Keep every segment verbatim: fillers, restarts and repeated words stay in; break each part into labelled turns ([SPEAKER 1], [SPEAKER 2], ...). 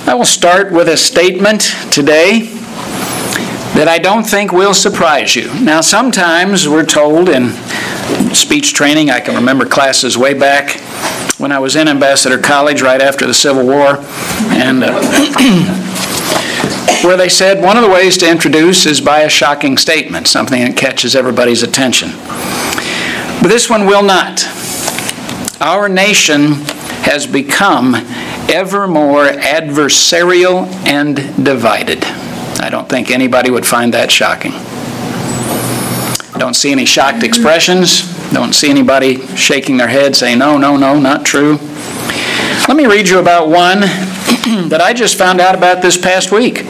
[SPEAKER 1] I will start with a statement today that I don't think will surprise you. Now, sometimes we're told in speech training, I can remember classes way back when I was in Ambassador College right after the Civil War, and uh, where they said one of the ways to introduce is by a shocking statement, something that catches everybody's attention. But this one will not. Our nation has become ever more adversarial and divided. I don't think anybody would find that shocking. Don't see any shocked expressions. Don't see anybody shaking their head saying, no, no, no, not true. Let me read you about one that I just found out about this past week.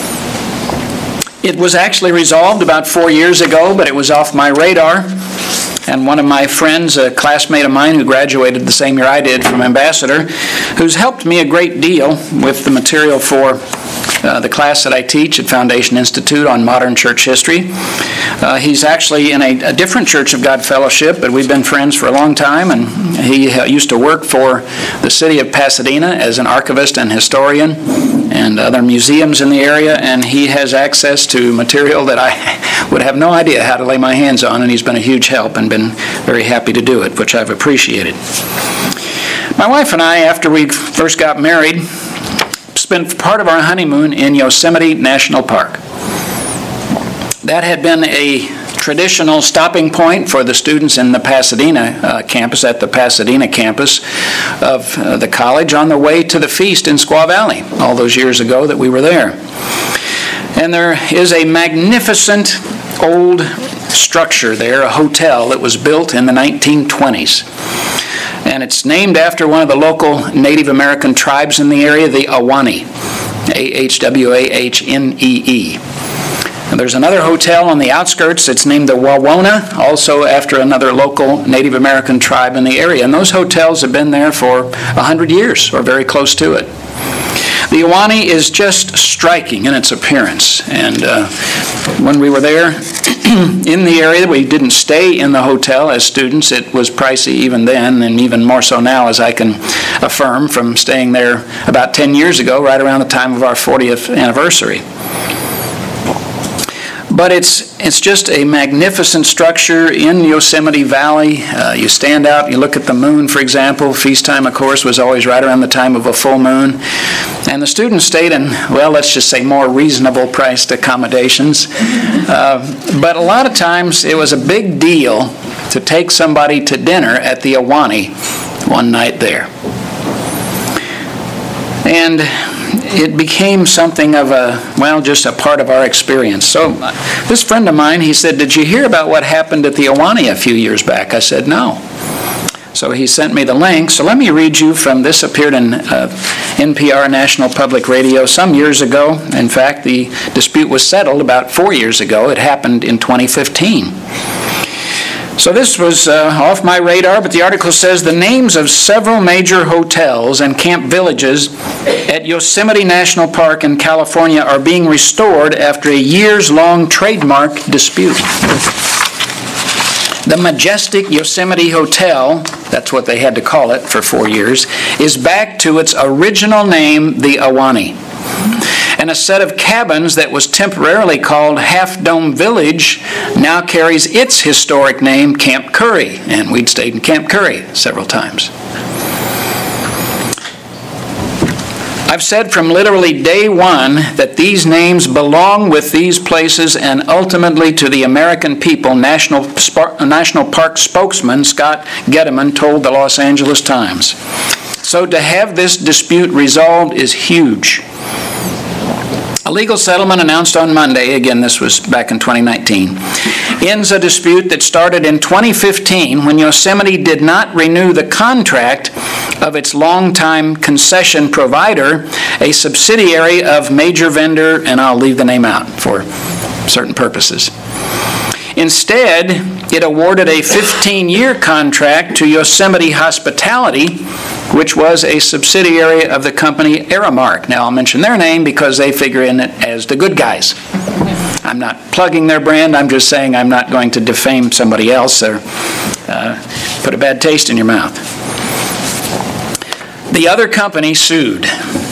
[SPEAKER 1] It was actually resolved about four years ago, but it was off my radar. And one of my friends, a classmate of mine who graduated the same year I did from Ambassador, who's helped me a great deal with the material for uh, the class that I teach at Foundation Institute on modern church history. Uh, he's actually in a, a different Church of God fellowship, but we've been friends for a long time, and he uh, used to work for the city of Pasadena as an archivist and historian and other museums in the area, and he has access to material that I would have no idea how to lay my hands on, and he's been a huge help and been very happy to do it, which I've appreciated. My wife and I, after we first got married, spent part of our honeymoon in Yosemite National Park. That had been a traditional stopping point for the students in the Pasadena uh, campus, at the Pasadena campus of uh, the college, on the way to the feast in Squaw Valley, all those years ago that we were there. And there is a magnificent old structure there, a hotel that was built in the nineteen twenties. And it's named after one of the local Native American tribes in the area, the Ahwahnee, A H W A H N E E. And there's another hotel on the outskirts that's named the Wawona, also after another local Native American tribe in the area. And those hotels have been there for one hundred years, or very close to it. The Ahwahnee is just striking in its appearance. And uh, when we were there in the area, we didn't stay in the hotel as students. It was pricey even then, and even more so now, as I can affirm from staying there about ten years ago, right around the time of our fortieth anniversary. But it's it's just a magnificent structure in Yosemite Valley. Uh, you stand out, you look at the moon, for example. Feast time, of course, was always right around the time of a full moon. And the students stayed in, well, let's just say more reasonable priced accommodations. Uh, but a lot of times it was a big deal to take somebody to dinner at the Ahwahnee one night there. And it became something of a, well, just a part of our experience. So this friend of mine, he said, did you hear about what happened at the Ahwahnee a few years back? I said, no. So he sent me the link. So let me read you from, this appeared in uh, N P R, National Public Radio, some years ago. In fact, the dispute was settled about four years ago. It happened in twenty fifteen. So this was uh, off my radar, but the article says the names of several major hotels and camp villages at Yosemite National Park in California are being restored after a years-long trademark dispute. The majestic Yosemite Hotel, that's what they had to call it for four years, is back to its original name, the Ahwahnee. And a set of cabins that was temporarily called Half Dome Village now carries its historic name, Camp Curry. And we'd stayed in Camp Curry several times. I've said from literally day one that these names belong with these places and ultimately to the American people, National, National Park spokesman Scott Gettiman told the Los Angeles Times. So to have this dispute resolved is huge. A legal settlement announced on Monday, again this was back in twenty nineteen, ends a dispute that started in twenty fifteen when Yosemite did not renew the contract of its longtime concession provider, a subsidiary of major vendor, and I'll leave the name out for certain purposes. Instead, it awarded a fifteen-year contract to Yosemite Hospitality, which was a subsidiary of the company Aramark. Now, I'll mention their name because they figure in it as the good guys. I'm not plugging their brand. I'm just saying I'm not going to defame somebody else or uh, put a bad taste in your mouth. The other company sued.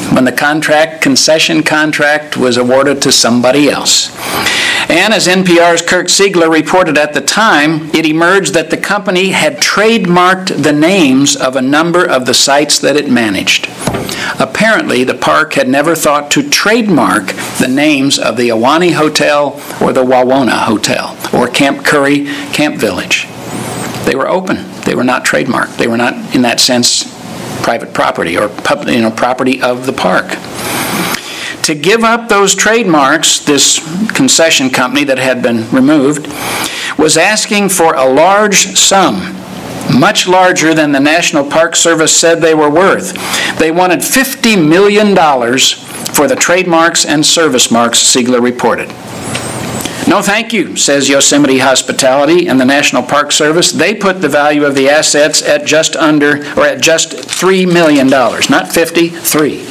[SPEAKER 1] when the contract, concession contract, was awarded to somebody else. And as N P R's Kirk Siegler reported at the time, it emerged that the company had trademarked the names of a number of the sites that it managed. Apparently, the park had never thought to trademark the names of the Ahwahnee Hotel or the Wawona Hotel or Camp Curry, Camp Village. They were open. They were not trademarked. They were not, in that sense, private property or pub, you know, property of the park. To give up those trademarks, this concession company that had been removed was asking for a large sum, much larger than the National Park Service said they were worth. They wanted fifty million dollars for the trademarks and service marks, Siegler reported. No, thank you, says Yosemite Hospitality and the National Park Service. They put the value of the assets at just under, or at just three million dollars, not fifty, three.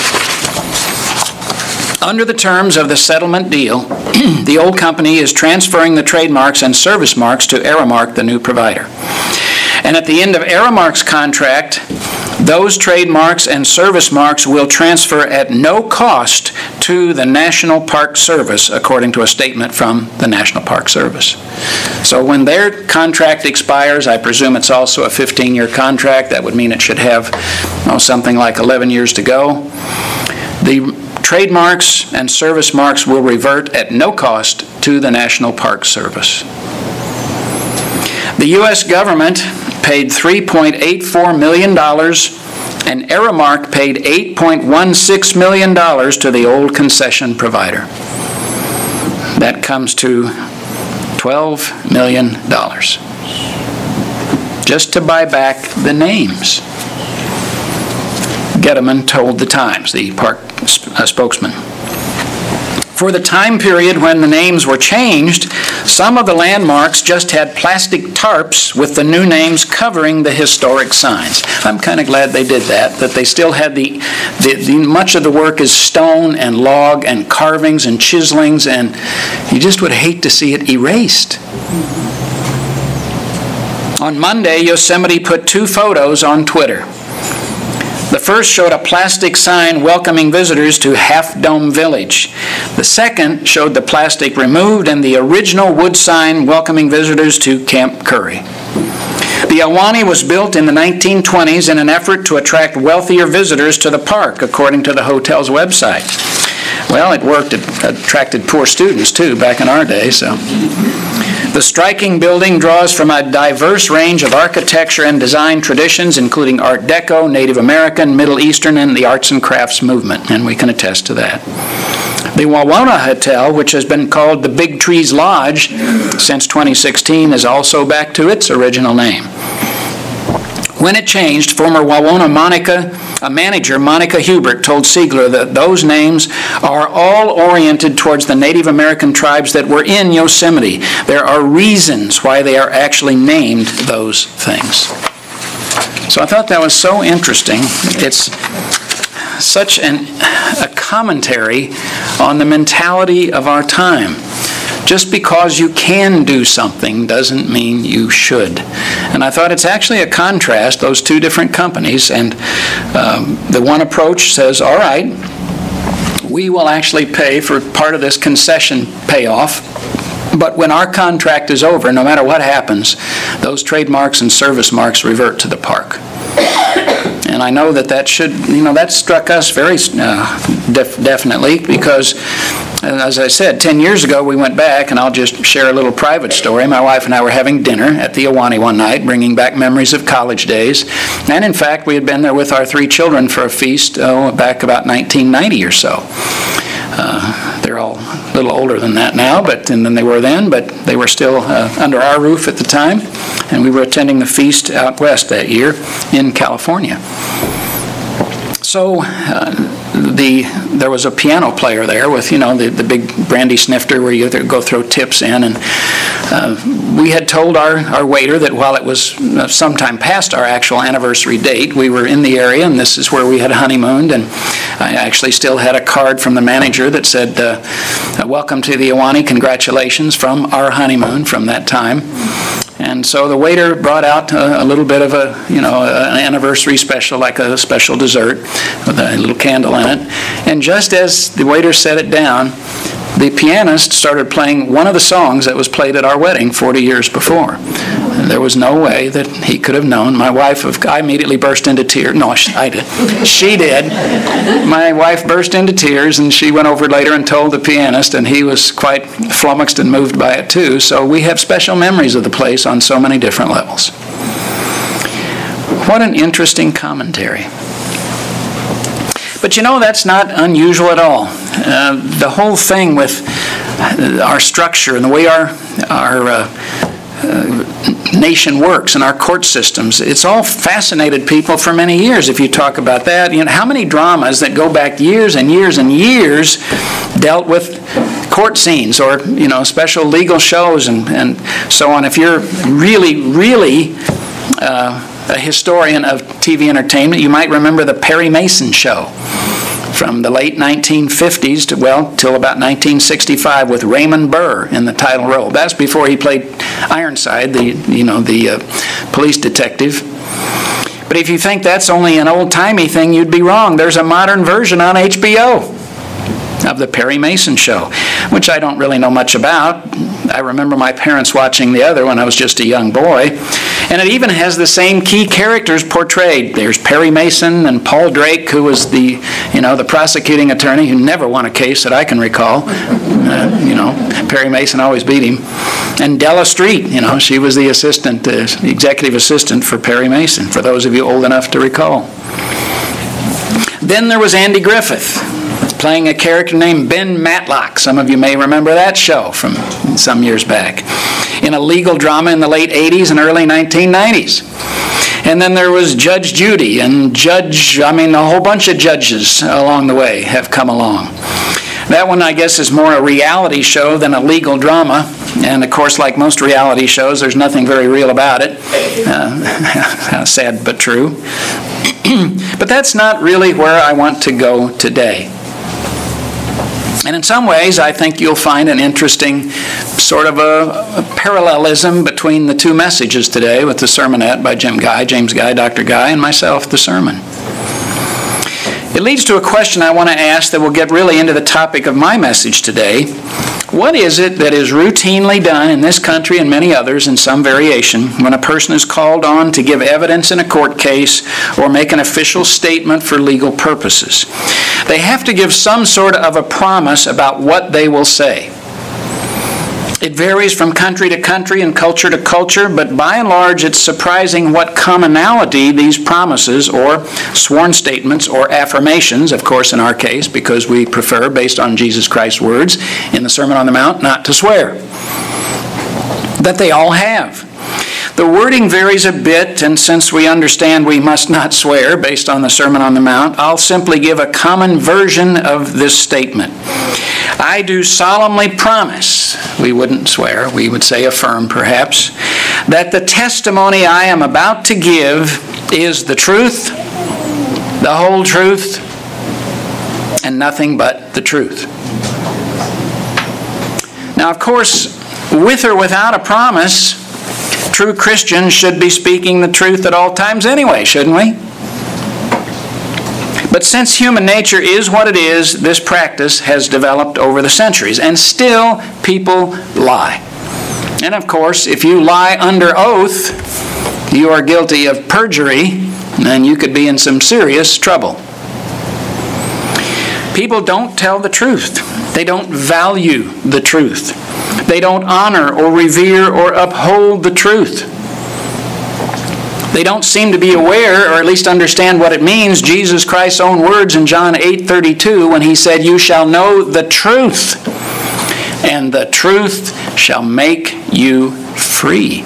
[SPEAKER 1] Under the terms of the settlement deal, the old company is transferring the trademarks and service marks to Aramark, the new provider. And at the end of Aramark's contract, those trademarks and service marks will transfer at no cost to the National Park Service, according to a statement from the National Park Service. So when their contract expires, I presume it's also a fifteen-year contract. That would mean it should have oh, something like eleven years to go. The trademarks and service marks will revert at no cost to the National Park Service. The U S government paid three point eight four million dollars and Aramark paid eight point one six million dollars to the old concession provider. That comes to twelve million dollars just to buy back the names. Gettleman told the Times, the park uh, spokesman. For the time period when the names were changed, some of the landmarks just had plastic tarps with the new names covering the historic signs. I'm kind of glad they did that, that they still had the, the, the, much of the work is stone and log and carvings and chiselings, and you just would hate to see it erased. On Monday, Yosemite put two photos on Twitter. The first showed a plastic sign welcoming visitors to Half Dome Village. The second showed the plastic removed and the original wood sign welcoming visitors to Camp Curry. The Ahwahnee was built in the nineteen twenties in an effort to attract wealthier visitors to the park, according to the hotel's website. Well, it worked. It attracted poor students, too, back in our day, so. The striking building draws from a diverse range of architecture and design traditions, including Art Deco, Native American, Middle Eastern, and the arts and crafts movement, and we can attest to that. The Wawona Hotel, which has been called the Big Trees Lodge since twenty sixteen, is also back to its original name. When it changed, former Wawona Monica, a manager, Monica Hubert, told Siegler that those names are all oriented towards the Native American tribes that were in Yosemite. There are reasons why they are actually named those things. So I thought that was so interesting. It's such an, a commentary on the mentality of our time. Just because you can do something doesn't mean you should. And I thought it's actually a contrast, those two different companies. And um, the one approach says, all right, we will actually pay for part of this concession payoff, but when our contract is over, no matter what happens, those trademarks and service marks revert to the park. And I know that that should, you know, that struck us very uh, def- definitely because, as I said, ten years ago we went back, and I'll just share a little private story. My wife and I were having dinner at the Ahwahnee one night, bringing back memories of college days. And in fact, we had been there with our three children for a feast oh, back about nineteen ninety or so. Uh, they're all a little older than that now, but and than they were then, but they were still uh, under our roof at the time. And we were attending the feast out west that year in California. So uh, the there was a piano player there with, you know, the, the big brandy snifter where you go throw tips in. And uh, we had told our, our waiter that while it was sometime past our actual anniversary date, we were in the area and this is where we had honeymooned. And I actually still had a card from the manager that said, uh, welcome to the Ahwahnee, congratulations from our honeymoon from that time. And so the waiter brought out a, a little bit of a, you know, an anniversary special, like a special dessert with a little candle in it. And just as the waiter set it down, the pianist started playing one of the songs that was played at our wedding forty years before. And there was no way that he could have known. My wife, I immediately burst into tears. No, I did. She did. My wife burst into tears, and she went over later and told the pianist, and he was quite flummoxed and moved by it too. So we have special memories of the place on so many different levels. What an interesting commentary. But you know, that's not unusual at all. Uh, the whole thing with our structure and the way our, our uh, uh, nation works and our court systems, it's all fascinated people for many years. If you talk about that, you know, how many dramas that go back years and years and years dealt with court scenes or, you know, special legal shows and, and so on. If you're really, really uh, a historian of T V entertainment, you might remember the Perry Mason show from the late nineteen fifties to, well, till about nineteen sixty-five with Raymond Burr in the title role. That's before he played Ironside, the, you know, the uh, police detective. But if you think that's only an old-timey thing, you'd be wrong. There's a modern version on H B O of the Perry Mason show, which I don't really know much about. I remember my parents watching the other when I was just a young boy. And it even has the same key characters portrayed. There's Perry Mason and Paul Drake, who was the, you know, the prosecuting attorney who never won a case that I can recall. Uh, you know, Perry Mason always beat him. And Della Street, you know, she was the assistant, uh, executive assistant for Perry Mason, for those of you old enough to recall. Then there was Andy Griffith, playing a character named Ben Matlock. Some of you may remember that show from some years back, in a legal drama in the late eighties and early nineteen nineties. And then there was Judge Judy, and Judge, I mean, a whole bunch of judges along the way have come along. That one, I guess, is more a reality show than a legal drama. And, of course, like most reality shows, there's nothing very real about it. Uh, sad but true. But that's not really where I want to go today. And in some ways, I think you'll find an interesting sort of a, a parallelism between the two messages today with the sermonette by Jim Guy, James Guy, Doctor Guy, and myself, the sermon. It leads to a question I want to ask that will get really into the topic of my message today. What is it that is routinely done in this country and many others in some variation when a person is called on to give evidence in a court case or make an official statement for legal purposes? They have to give some sort of a promise about what they will say. It varies from country to country and culture to culture, but by and large it's surprising what commonality these promises or sworn statements or affirmations, of course in our case, because we prefer, based on Jesus Christ's words in the Sermon on the Mount, not to swear, that they all have. The wording varies a bit, and since we understand we must not swear based on the Sermon on the Mount, I'll simply give a common version of this statement. I do solemnly promise, we wouldn't swear, we would say affirm perhaps, that the testimony I am about to give is the truth, the whole truth, and nothing but the truth. Now, of course, with or without a promise, true Christians should be speaking the truth at all times anyway, shouldn't we? But since human nature is what it is, this practice has developed over the centuries, and still people lie. And of course, if you lie under oath, you are guilty of perjury, and you could be in some serious trouble. People don't tell the truth. They don't value the truth. They don't honor or revere or uphold the truth. They don't seem to be aware, or at least understand what it means, Jesus Christ's own words in John eight thirty-two when he said, "You shall know the truth, and the truth shall make you free."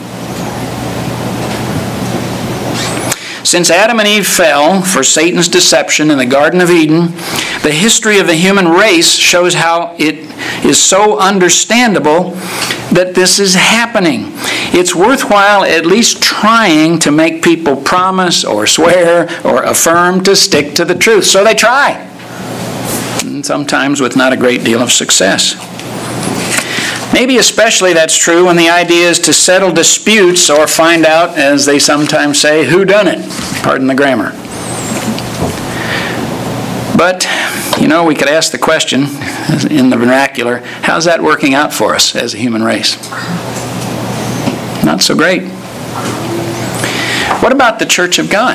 [SPEAKER 1] Since Adam and Eve fell for Satan's deception in the Garden of Eden, the history of the human race shows how it is so understandable that this is happening. It's worthwhile at least trying to make people promise or swear or affirm to stick to the truth. So they try, and sometimes with not a great deal of success. Maybe especially that's true when the idea is to settle disputes or find out, as they sometimes say, who done it. Pardon the grammar. But, you know, we could ask the question in the vernacular, how's that working out for us as a human race? Not so great. What about the Church of God?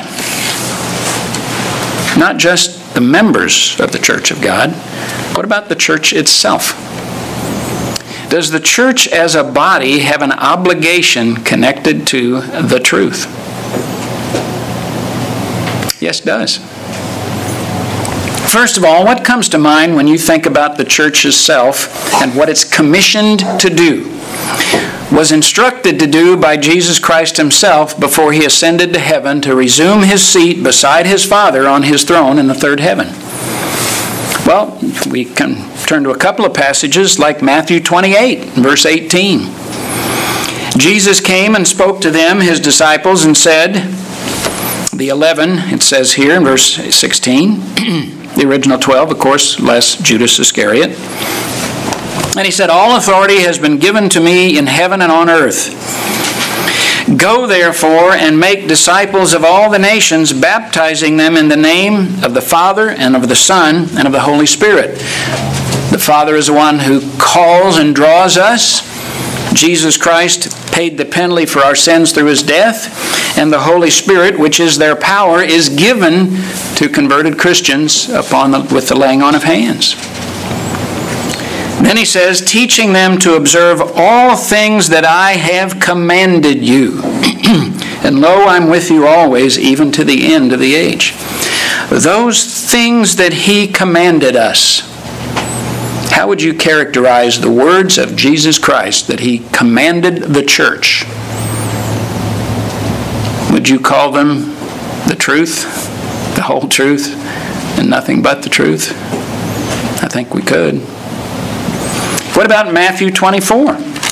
[SPEAKER 1] Not just the members of the Church of God. What about the church itself? Does the church as a body have an obligation connected to the truth? Yes, it does. First of all, what comes to mind when you think about the church itself and what it's commissioned to do? Was instructed to do by Jesus Christ himself before he ascended to heaven to resume his seat beside his Father on his throne in the third heaven. Well, we can turn to a couple of passages like Matthew twenty-eight, verse eighteen. Jesus came and spoke to them, his disciples, and said, the eleven, it says here in verse sixteen, the original twelve, of course, less Judas Iscariot. And he said, all authority has been given to me in heaven and on earth. Go therefore and make disciples of all the nations, baptizing them in the name of the Father and of the Son and of the Holy Spirit. The Father is the one who calls and draws us. Jesus Christ paid the penalty for our sins through his death. And the Holy Spirit, which is their power, is given to converted Christians upon the, with the laying on of hands. Then he says, teaching them to observe all things that I have commanded you. And lo, I'm with you always, even to the end of the age. Those things that he commanded us. How would you characterize the words of Jesus Christ that he commanded the church? Would you call them the truth, the whole truth, and nothing but the truth? I think we could. What about Matthew twenty-four?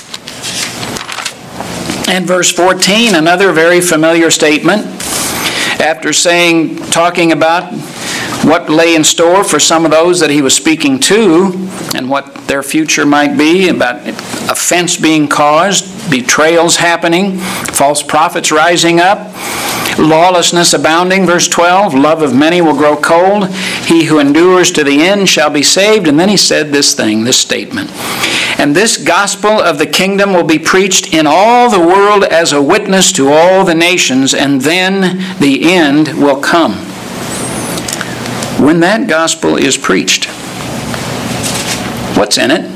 [SPEAKER 1] And verse fourteen, another very familiar statement. After saying, talking about what lay in store for some of those that he was speaking to and what their future might be, about offense being caused, betrayals happening, false prophets rising up, lawlessness abounding, verse twelve, love of many will grow cold. He who endures to the end shall be saved. And then he said this thing, this statement. And this gospel of the kingdom will be preached in all the world as a witness to all the nations, and then the end will come. When that gospel is preached, what's in it?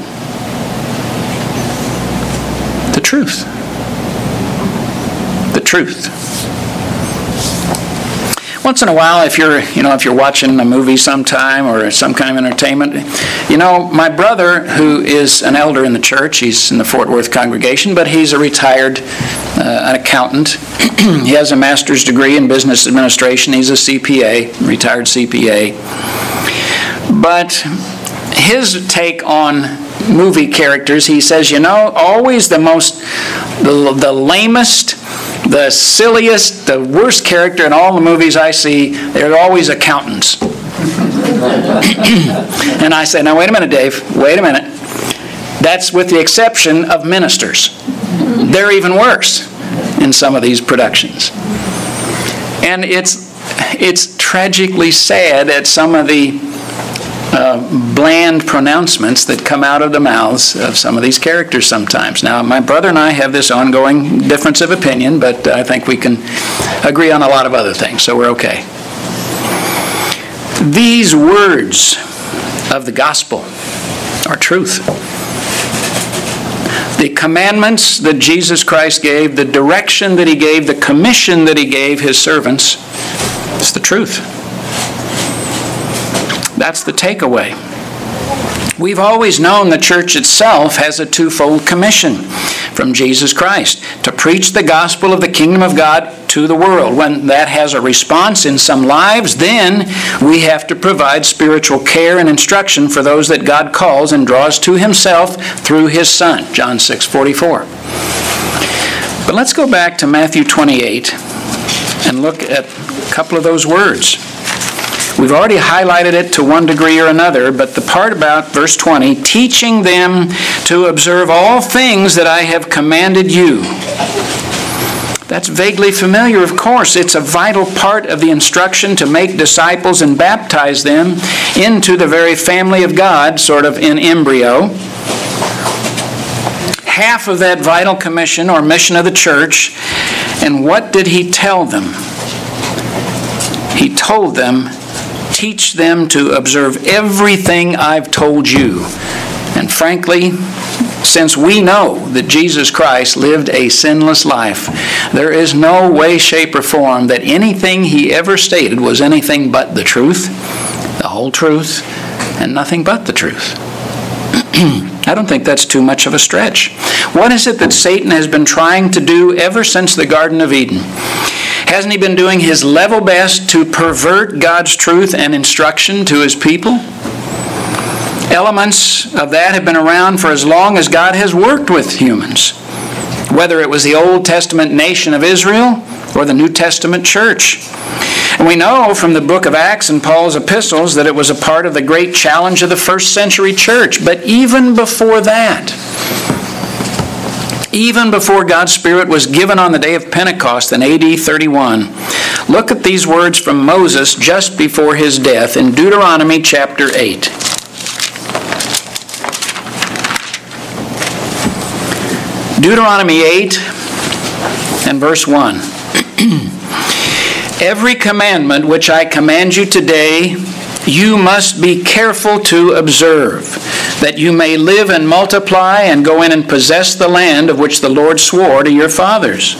[SPEAKER 1] The truth. The truth. Once in a while, if you're, you know, if you're watching a movie sometime or some kind of entertainment, you know, my brother, who is an elder in the church, he's in the Fort Worth congregation, but he's a retired uh, accountant. He has a master's degree in business administration. He's a C P A, retired C P A. But his take on movie characters, he says, you know, always the most, the, the lamest, the silliest, the worst character in all the movies I see, they're always accountants. And I say, now wait a minute, Dave, wait a minute. That's with the exception of ministers. They're even worse in some of these productions. And it's it's tragically sad at some of the Uh, bland pronouncements that come out of the mouths of some of these characters sometimes. Now, my brother and I have this ongoing difference of opinion, but I think we can agree on a lot of other things, so we're okay. These words of the gospel are truth. The commandments that Jesus Christ gave, the direction that he gave, the commission that he gave his servants, it's the truth. That's the takeaway. We've always known the church itself has a twofold commission from Jesus Christ: to preach the gospel of the kingdom of God to the world. When that has a response in some lives, then we have to provide spiritual care and instruction for those that God calls and draws to himself through his Son, John six forty-four. But let's go back to Matthew twenty-eight and look at a couple of those words. We've already highlighted it to one degree or another, but the part about verse twenty, teaching them to observe all things that I have commanded you. That's vaguely familiar, of course. It's a vital part of the instruction to make disciples and baptize them into the very family of God, sort of in embryo. Half of that vital commission or mission of the church. And what did he tell them? He told them, teach them to observe everything I've told you. And frankly, since we know that Jesus Christ lived a sinless life, there is no way, shape, or form that anything he ever stated was anything but the truth, the whole truth, and nothing but the truth. I don't think that's too much of a stretch. What is it that Satan has been trying to do ever since the Garden of Eden? Hasn't he been doing his level best to pervert God's truth and instruction to his people? Elements of that have been around for as long as God has worked with humans, whether it was the Old Testament nation of Israel or the New Testament church. And we know from the book of Acts and Paul's epistles that it was a part of the great challenge of the first century church. But even before that, even before God's Spirit was given on the day of Pentecost in A D thirty-one, look at these words from Moses just before his death in Deuteronomy chapter eight. Deuteronomy eight and verse one. Every commandment which I command you today, you must be careful to observe, that you may live and multiply and go in and possess the land of which the Lord swore to your fathers.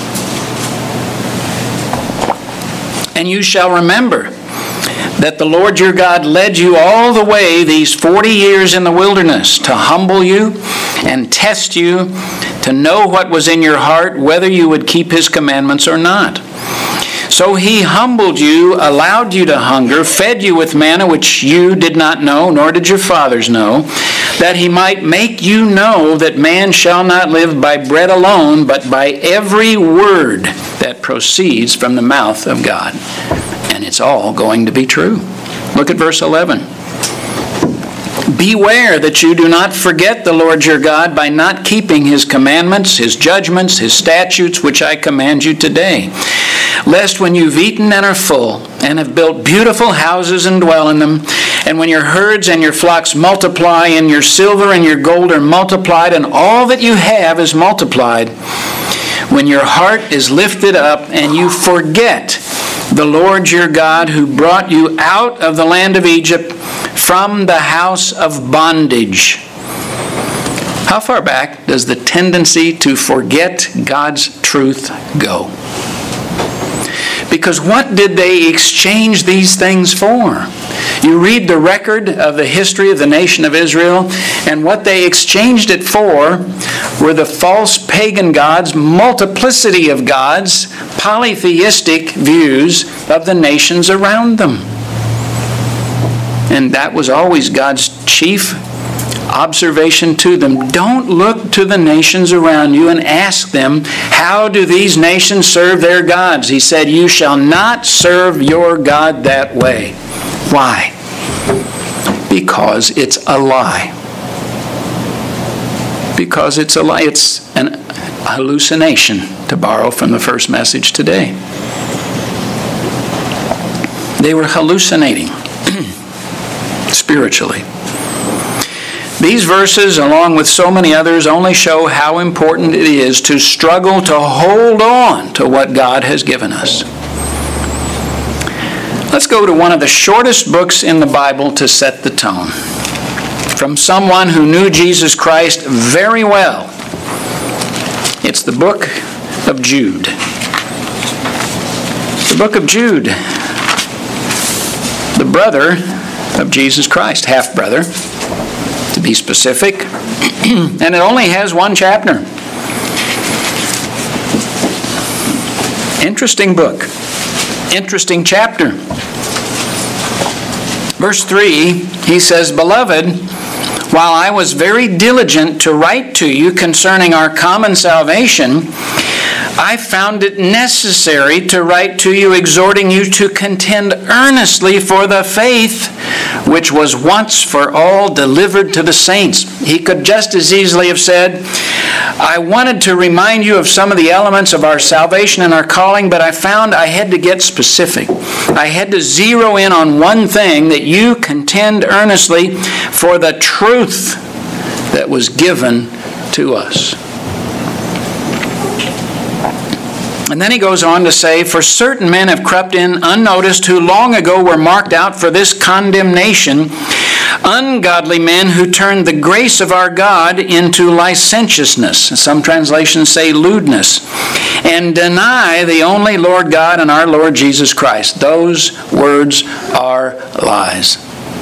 [SPEAKER 1] And you shall remember that the Lord your God led you all the way these forty years in the wilderness to humble you and test you, to know what was in your heart, whether you would keep his commandments or not. So he humbled you, allowed you to hunger, fed you with manna which you did not know, nor did your fathers know, that he might make you know that man shall not live by bread alone, but by every word that proceeds from the mouth of God. And it's all going to be true. Look at verse eleven. Beware that you do not forget the Lord your God by not keeping his commandments, his judgments, his statutes, which I command you today. Lest when you've eaten and are full, and have built beautiful houses and dwell in them, and when your herds and your flocks multiply, and your silver and your gold are multiplied, and all that you have is multiplied, when your heart is lifted up, and you forget the Lord your God who brought you out of the land of Egypt from the house of bondage. How far back does the tendency to forget God's truth go? Because what did they exchange these things for? You read the record of the history of the nation of Israel, and what they exchanged it for were the false pagan gods, multiplicity of gods, polytheistic views of the nations around them. And that was always God's chief observation to them. Don't look to the nations around you and ask them, how do these nations serve their gods? He said, you shall not serve your God that way. Why? Because it's a lie. Because it's a lie. It's an hallucination, to borrow from the first message today. They were hallucinating spiritually. These verses, along with so many others, only show how important it is to struggle to hold on to what God has given us. Let's go to one of the shortest books in the Bible to set the tone. From someone who knew Jesus Christ very well. It's the book of Jude. The book of Jude. The brother of Jesus Christ, half-brother, to be specific. And it only has one chapter. Interesting book. Interesting chapter. Verse three, he says, Beloved, while I was very diligent to write to you concerning our common salvation, I found it necessary to write to you, exhorting you to contend earnestly for the faith which was once for all delivered to the saints. He could just as easily have said, I wanted to remind you of some of the elements of our salvation and our calling, but I found I had to get specific. I had to zero in on one thing, that you contend earnestly for the truth that was given to us. And then he goes on to say, for certain men have crept in unnoticed, who long ago were marked out for this condemnation, ungodly men who turned the grace of our God into licentiousness. Some translations say lewdness. And deny the only Lord God and our Lord Jesus Christ. Those words are lies.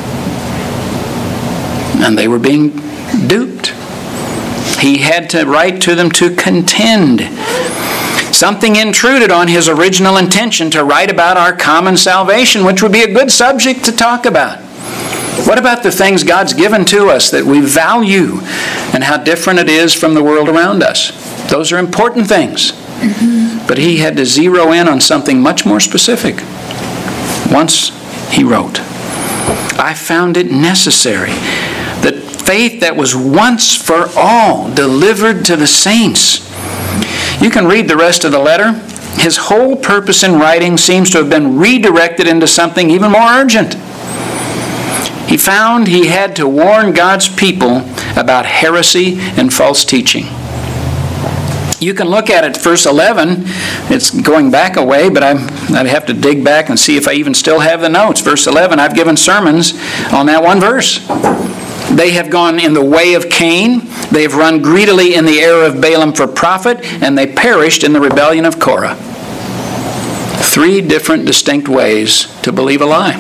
[SPEAKER 1] And they were being duped. He had to write to them to contend. Something intruded on his original intention to write about our common salvation, which would be a good subject to talk about. What about the things God's given to us that we value and how different it is from the world around us? Those are important things. Mm-hmm. But he had to zero in on something much more specific. Once he wrote, I found it necessary that faith that was once for all delivered to the saints. You can read the rest of the letter. His whole purpose in writing seems to have been redirected into something even more urgent. He found he had to warn God's people about heresy and false teaching. You can look at it, verse eleven. It's going back a way, but I'm, I'd have to dig back and see if I even still have the notes. Verse eleven, I've given sermons on that one verse. They have gone in the way of Cain. They have run greedily in the error of Balaam for profit, and they perished in the rebellion of Korah. Three different distinct ways to believe a lie.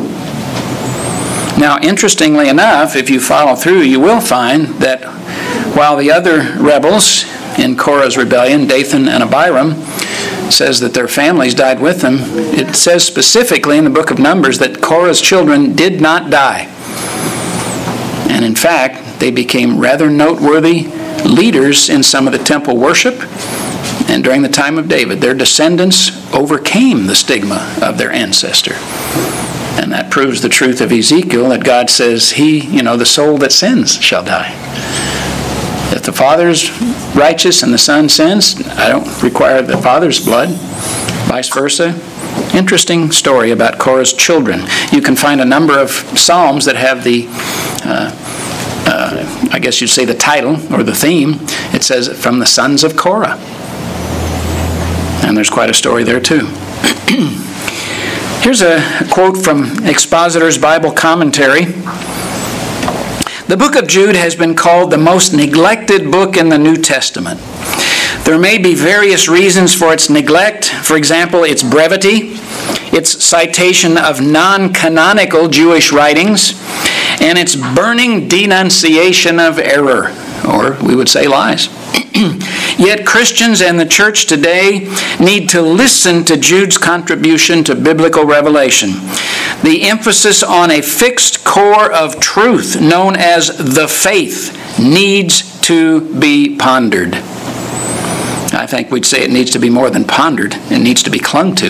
[SPEAKER 1] Now, interestingly enough, if you follow through, you will find that while the other rebels in Korah's rebellion, Dathan and Abiram, says that their families died with them, it says specifically in the book of Numbers that Korah's children did not die. And in fact, they became rather noteworthy leaders in some of the temple worship. And during the time of David, their descendants overcame the stigma of their ancestor. And that proves the truth of Ezekiel, that God says, he, you know, the soul that sins shall die. If the father's righteous and the son sins, I don't require the father's blood. Vice versa. Interesting story about Korah's children. You can find a number of psalms that have the, uh, uh, I guess you'd say the title or the theme. It says, from the sons of Korah. And there's quite a story there too. Here's a quote from Expositor's Bible Commentary. The book of Jude has been called the most neglected book in the New Testament. There may be various reasons for its neglect. For example, its brevity, its citation of non-canonical Jewish writings, and its burning denunciation of error, or we would say lies. Yet Christians and the church today need to listen to Jude's contribution to biblical revelation. The emphasis on a fixed core of truth known as the faith needs to be pondered. I think we'd say it needs to be more than pondered. It needs to be clung to.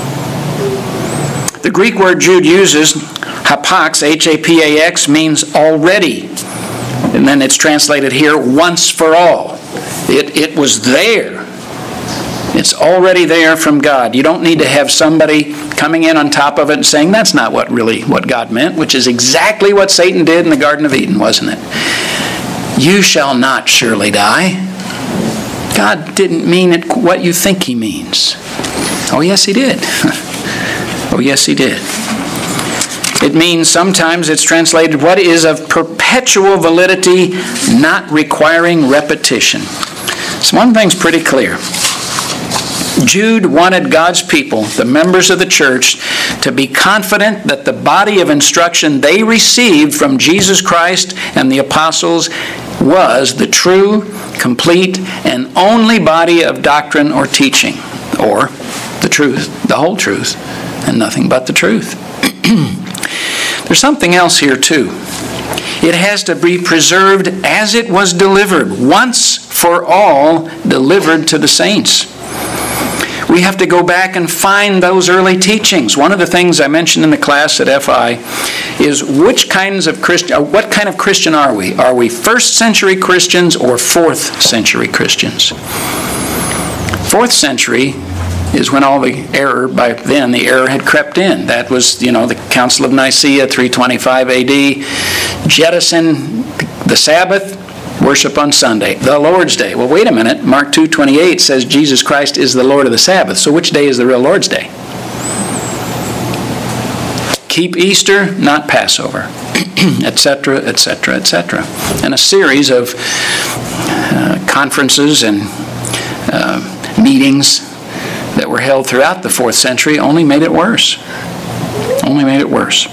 [SPEAKER 1] The Greek word Jude uses, hapax, H A P A X, means already. And then it's translated here, once for all. It, it was there. It's already there from God. You don't need to have somebody coming in on top of it and saying, that's not what really what God meant, which is exactly what Satan did in the Garden of Eden, wasn't it? You shall not surely die. God didn't mean it what you think he means. Oh, yes, he did. Oh, yes, he did. It means sometimes it's translated, what is of perpetual validity, not requiring repetition. So one thing's pretty clear. Jude wanted God's people, the members of the church, to be confident that the body of instruction they received from Jesus Christ and the apostles was the true, complete, and only body of doctrine or teaching, or the truth, the whole truth, and nothing but the truth. There's something else here too. It has to be preserved as it was delivered, once for all delivered to the saints. We have to go back and find those early teachings. One of the things I mentioned in the class at F I is which kinds of Christian, what kind of Christian are we? Are we first century Christians or fourth century Christians? Fourth century is when all the error, by then the error had crept in. That was, you know, the Council of Nicaea, three twenty-five A D, jettison the Sabbath, worship on Sunday, the Lord's Day. Well, wait a minute. Mark two twenty-eight says Jesus Christ is the Lord of the Sabbath. So which day is the real Lord's Day? Keep Easter, not Passover, et cetera, et cetera, et cetera. And a series of uh, conferences and uh, meetings that were held throughout the fourth century only made it worse. Only made it worse.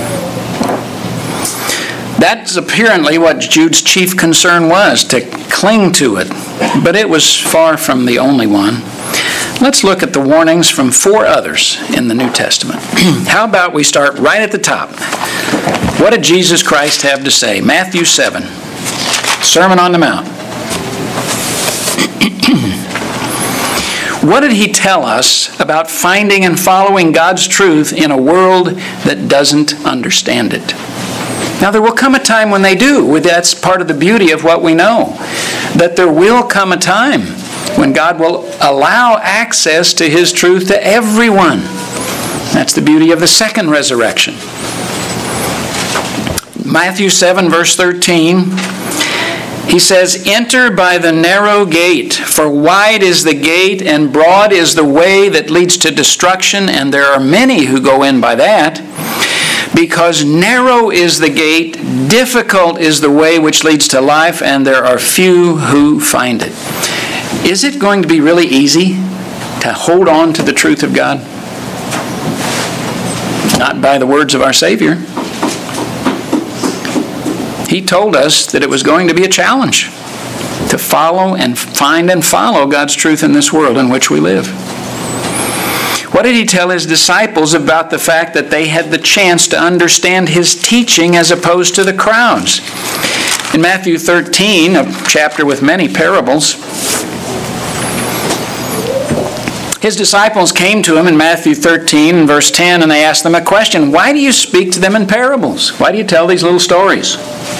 [SPEAKER 1] That's apparently what Jude's chief concern was, to cling to it. But it was far from the only one. Let's look at the warnings from four others in the New Testament. How about we start right at the top? What did Jesus Christ have to say? Matthew seven, Sermon on the Mount. What did he tell us about finding and following God's truth in a world that doesn't understand it? Now, there will come a time when they do. That's part of the beauty of what we know. That there will come a time when God will allow access to His truth to everyone. That's the beauty of the second resurrection. Matthew seven, verse thirteen, he says, "Enter by the narrow gate, for wide is the gate and broad is the way that leads to destruction, and there are many who go in by that. Because narrow is the gate, difficult is the way which leads to life, and there are few who find it." Is it going to be really easy to hold on to the truth of God? Not by the words of our Savior. He told us that it was going to be a challenge to follow and find and follow God's truth in this world in which we live. What did he tell his disciples about the fact that they had the chance to understand his teaching as opposed to the crowds? In Matthew thirteen, a chapter with many parables, his disciples came to him in Matthew thirteen, verse ten, and they asked them a question. Why do you speak to them in parables? Why do you tell these little stories?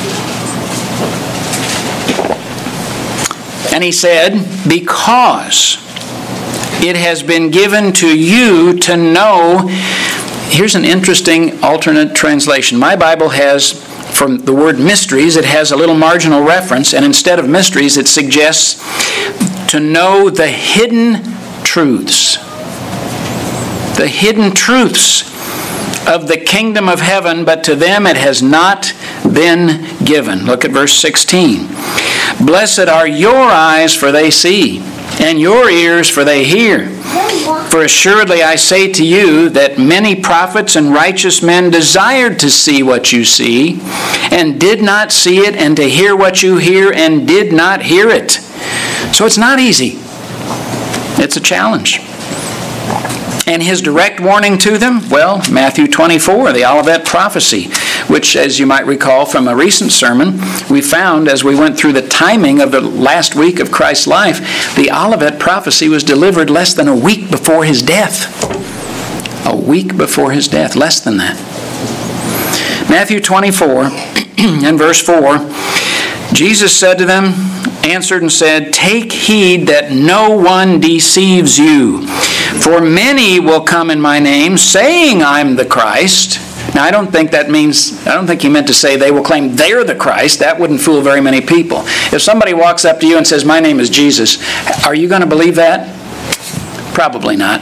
[SPEAKER 1] And he said, because it has been given to you to know. Here's an interesting alternate translation. My Bible has, from the word mysteries, it has a little marginal reference, and instead of mysteries, it suggests to know the hidden truths. The hidden truths of the kingdom of heaven, but to them it has not been given. Look at verse sixteen. Blessed are your eyes, for they see, and your ears, for they hear. For assuredly I say to you that many prophets and righteous men desired to see what you see, and did not see it, and to hear what you hear, and did not hear it. So it's not easy. It's a challenge. And his direct warning to them? Well, Matthew twenty-four, the Olivet prophecy, which, as you might recall from a recent sermon, we found as we went through the timing of the last week of Christ's life, the Olivet prophecy was delivered less than a week before his death. A week before his death, less than that. Matthew twenty-four and verse four, Jesus said to them, answered and said, "Take heed that no one deceives you. For many will come in my name, saying I'm the Christ." Now, I don't think that means, I don't think he meant to say they will claim they're the Christ. That wouldn't fool very many people. If somebody walks up to you and says, "My name is Jesus," are you going to believe that? Probably not.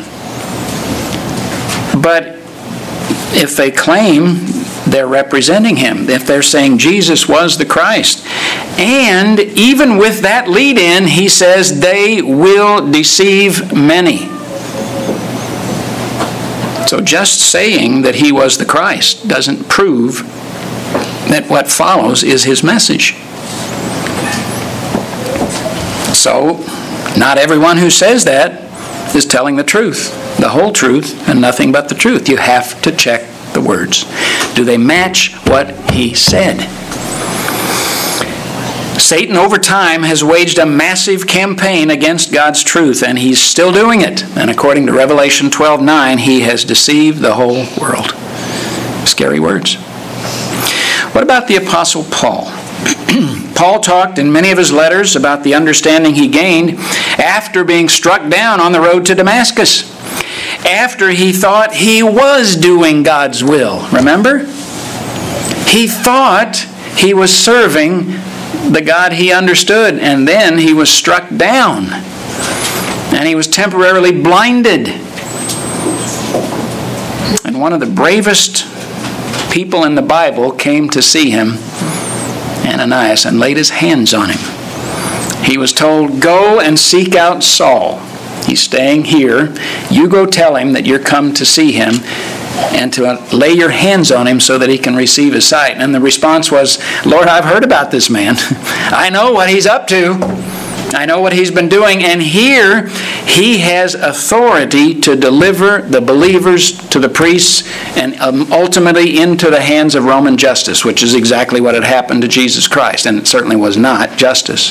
[SPEAKER 1] But if they claim they're representing him, if they're saying Jesus was the Christ, and even with that lead-in, he says they will deceive many. So just saying that he was the Christ doesn't prove that what follows is his message. So, not everyone who says that is telling the truth, the whole truth, and nothing but the truth. You have to check the words. Do they match what he said? Satan over time has waged a massive campaign against God's truth, and he's still doing it. And according to Revelation twelve nine, he has deceived the whole world. Scary words. What about the Apostle Paul? Paul talked in many of his letters about the understanding he gained after being struck down on the road to Damascus, after he thought he was doing God's will. Remember? He thought he was serving the God he understood, and then he was struck down, and he was temporarily blinded. And one of the bravest people in the Bible came to see him, Ananias, and laid his hands on him. He was told, "Go and seek out Saul. He's staying here. You go tell him that you're come to see him and to lay your hands on him so that he can receive his sight." And the response was, "Lord, I've heard about this man. I know what he's up to. I know what he's been doing. And here he has authority to deliver the believers to the priests and um, ultimately into the hands of Roman justice," which is exactly what had happened to Jesus Christ. And it certainly was not justice.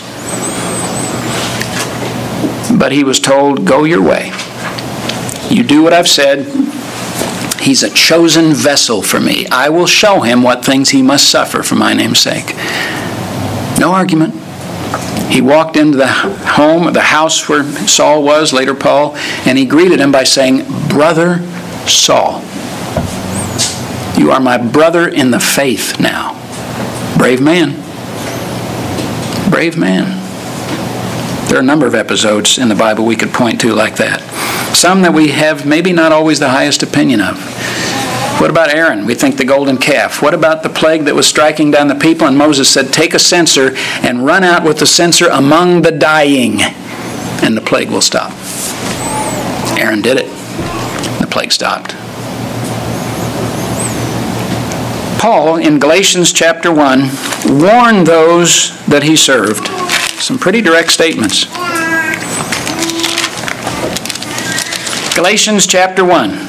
[SPEAKER 1] But he was told, "Go your way. You do what I've said. He's a chosen vessel for me. I will show him what things he must suffer for my name's sake." No argument. He walked into the home, the house where Saul was, later Paul, and he greeted him by saying, "Brother Saul, you are my brother in the faith now." Brave man. Brave man. There are a number of episodes in the Bible we could point to like that. Some that we have maybe not always the highest opinion of. What about Aaron? We think the golden calf. What about the plague that was striking down the people? And Moses said, "Take a censer and run out with the censer among the dying, and the plague will stop." Aaron did it. The plague stopped. Paul, in Galatians chapter one, warned those that he served. Some pretty direct statements. Galatians chapter one.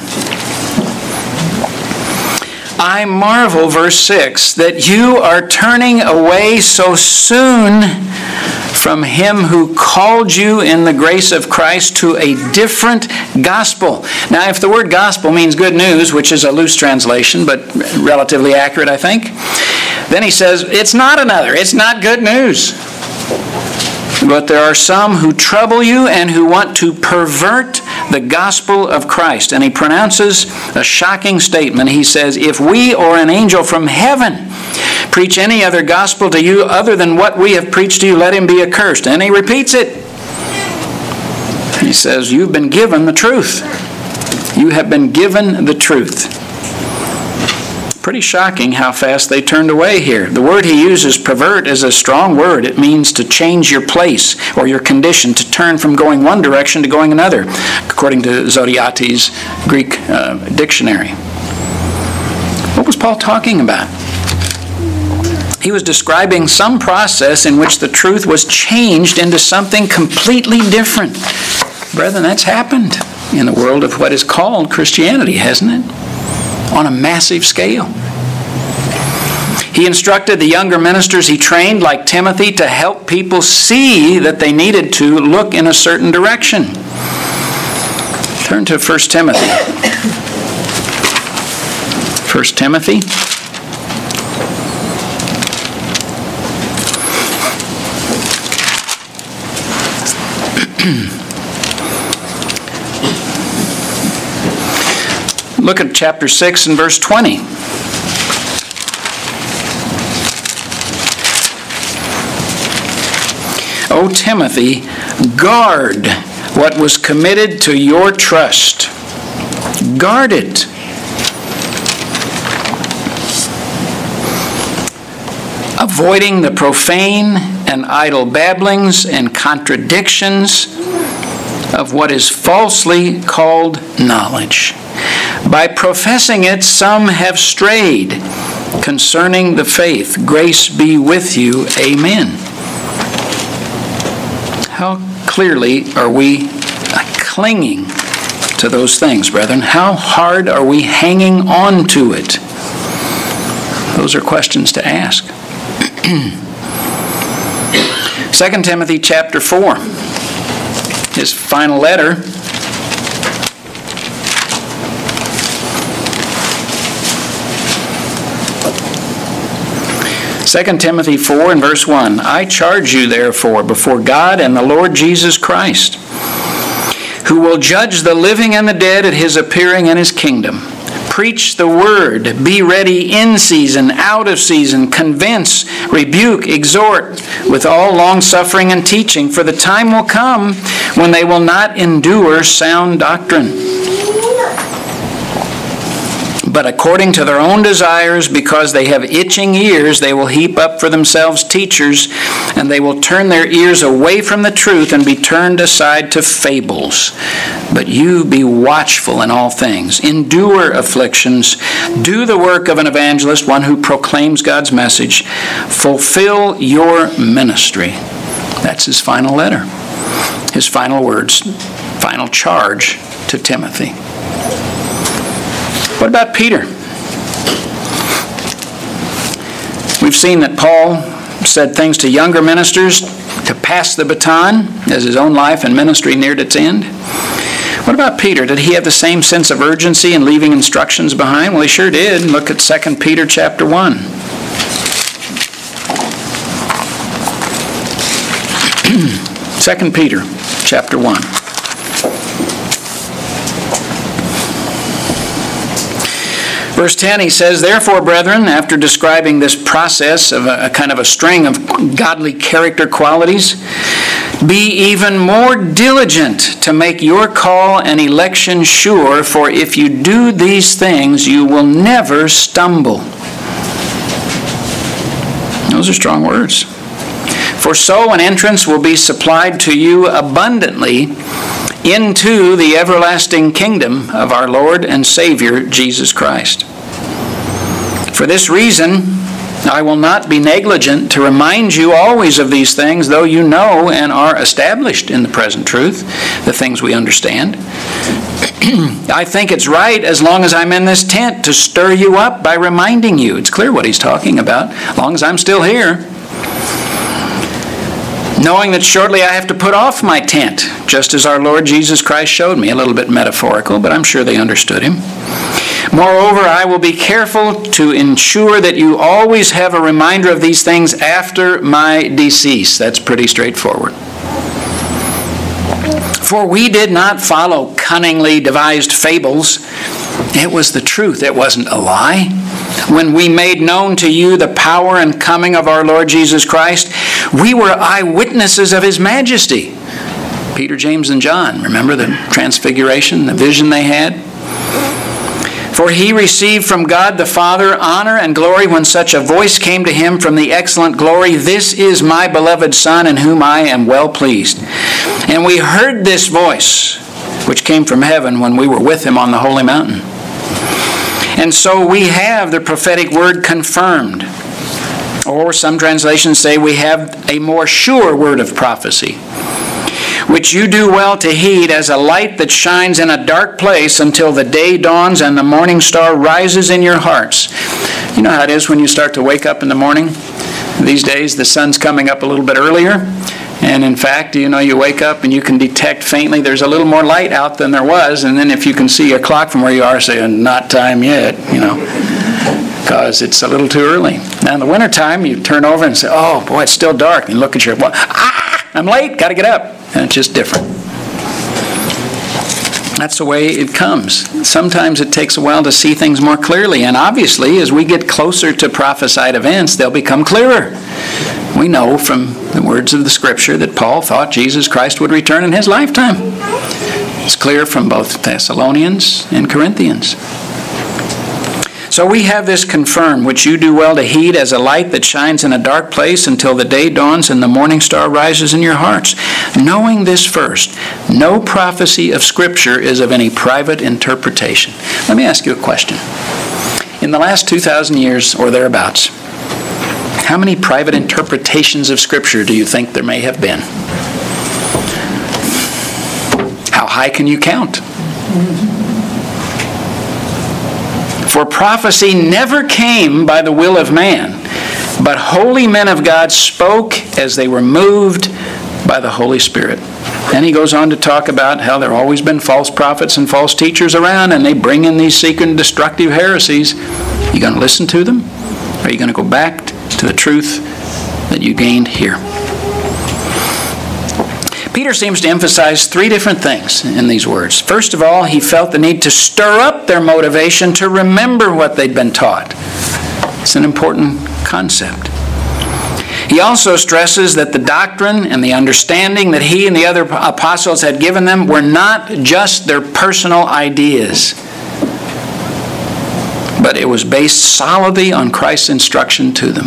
[SPEAKER 1] "I marvel," verse six, "that you are turning away so soon from him who called you in the grace of Christ to a different gospel." Now, if the word gospel means good news, which is a loose translation, but relatively accurate, I think, then he says, it's not another. It's not good news. "But there are some who trouble you and who want to pervert the gospel of Christ." And he pronounces a shocking statement. He says, "If we or an angel from heaven preach any other gospel to you other than what we have preached to you, let him be accursed." And he repeats it. He says, "You've been given the truth. You have been given the truth." Pretty shocking how fast they turned away here. The word he uses, pervert, is a strong word. It means to change your place or your condition, to turn from going one direction to going another, according to Zodhiates' Greek uh, dictionary. What was Paul talking about? He was describing some process in which the truth was changed into something completely different. Brethren, that's happened in the world of what is called Christianity, hasn't it? On a massive scale. He instructed the younger ministers he trained, like Timothy, to help people see that they needed to look in a certain direction. Turn to First Timothy. First Timothy. Look at chapter six and verse twenty. "O Timothy, guard what was committed to your trust." Guard it. "Avoiding the profane and idle babblings and contradictions of what is falsely called knowledge. By professing it, some have strayed concerning the faith. Grace be with you. Amen." How clearly are we clinging to those things, brethren? How hard are we hanging on to it? Those are questions to ask. Second Timothy chapter four, his final letter. Second Timothy four and verse one, I charge you therefore before God and the Lord Jesus Christ, who will judge the living and the dead at his appearing in his kingdom. Preach the word, be ready in season, out of season, convince, rebuke, exhort, with all longsuffering and teaching, for the time will come when they will not endure sound doctrine, but according to their own desires, because they have itching ears, they will heap up for themselves teachers, and they will turn their ears away from the truth and be turned aside to fables. But you be watchful in all things, endure afflictions, do the work of an evangelist, one who proclaims God's message, fulfill your ministry. That's his final letter, his final words, final charge to Timothy. What about Peter? We've seen that Paul said things to younger ministers to pass the baton as his own life and ministry neared its end. What about Peter? Did he have the same sense of urgency in leaving instructions behind? Well, he sure did. Look at Second Peter chapter one. Second Peter chapter one. Verse ten, he says, therefore, brethren, after describing this process of a, a kind of a string of godly character qualities, be even more diligent to make your call and election sure, for if you do these things, you will never stumble. Those are strong words. For so an entrance will be supplied to you abundantly into the everlasting kingdom of our Lord and Savior, Jesus Christ. For this reason, I will not be negligent to remind you always of these things, though you know and are established in the present truth, the things we understand. I think it's right, as long as I'm in this tent, to stir you up by reminding you. It's clear what he's talking about, as long as I'm still here. Knowing that shortly I have to put off my tent, just as our Lord Jesus Christ showed me. A little bit metaphorical, but I'm sure they understood him. Moreover, I will be careful to ensure that you always have a reminder of these things after my decease. That's pretty straightforward. For we did not follow cunningly devised fables. It was the truth. It wasn't a lie. When we made known to you the power and coming of our Lord Jesus Christ, we were eyewitnesses of his majesty. Peter, James, and John, remember the transfiguration, the vision they had? For he received from God the Father honor and glory when such a voice came to him from the excellent glory, this is my beloved Son in whom I am well pleased. And we heard this voice, which came from heaven when we were with him on the holy mountain. And so we have the prophetic word confirmed. Or some translations say we have a more sure word of prophecy, which you do well to heed as a light that shines in a dark place until the day dawns and the morning star rises in your hearts. You know how it is when you start to wake up in the morning? These days the sun's coming up a little bit earlier. And in fact, you know, you wake up and you can detect faintly there's a little more light out than there was. And then if you can see a clock from where you are, saying, not time yet, you know, because it's a little too early. Now in the wintertime, you turn over and say, oh, boy, it's still dark. And you look at your watch, ah, I'm late, got to get up. And it's just different. That's the way it comes. Sometimes it takes a while to see things more clearly. And obviously, as we get closer to prophesied events, they'll become clearer. We know from the words of the Scripture that Paul thought Jesus Christ would return in his lifetime. It's clear from both Thessalonians and Corinthians. So we have this confirmed, which you do well to heed as a light that shines in a dark place until the day dawns and the morning star rises in your hearts. Knowing this first, no prophecy of Scripture is of any private interpretation. Let me ask you a question. In the last two thousand years or thereabouts, how many private interpretations of Scripture do you think there may have been? How high can you count? For prophecy never came by the will of man, But holy men of God spoke as they were moved by the Holy Spirit. And he goes on to talk about how there have always been false prophets and false teachers around, and they bring in these secret and destructive heresies. You going to listen to them? Or are you going to go back to the truth that you gained here? Peter seems to emphasize three different things in these words. First of all, he felt the need to stir up their motivation to remember what they'd been taught. It's an important concept. He also stresses that the doctrine and the understanding that he and the other apostles had given them were not just their personal ideas, but it was based solidly on Christ's instruction to them.